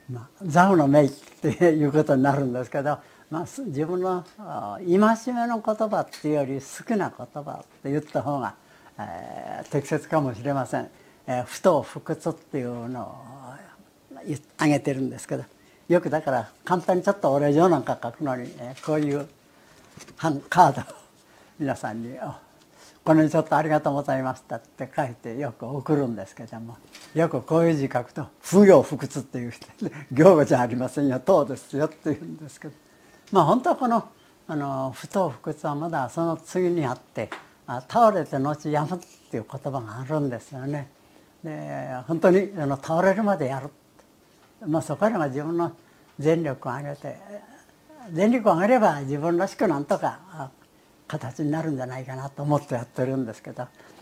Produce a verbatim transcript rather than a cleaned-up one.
まあ、座右の銘っていうことになるんですけど、まあ、自分の戒めの言葉っていうより好きな言葉って言った方が、えー、適切かもしれません。えー、不当不屈っていうのを挙げてるんですけど、よくだから簡単にちょっとお礼状なんか書くのに、えー、こういうカードを皆さんに「これにちょっとありがとうございました」って書いてよく送るんですけども、よくこういう字書くと「不行不屈」っていう人で「行じゃありませんよ、当ですよ」って言うんですけど、まあ本当はこのあの不当不屈はまだその次にあって「倒れて後やむ」っていう言葉があるんですよね。で本当にあの倒れるまでやる、まあ、そこらが自分の全力を上げて、全力を上げれば自分らしくなんとか形になるんじゃないかなと思ってやってるんですけど、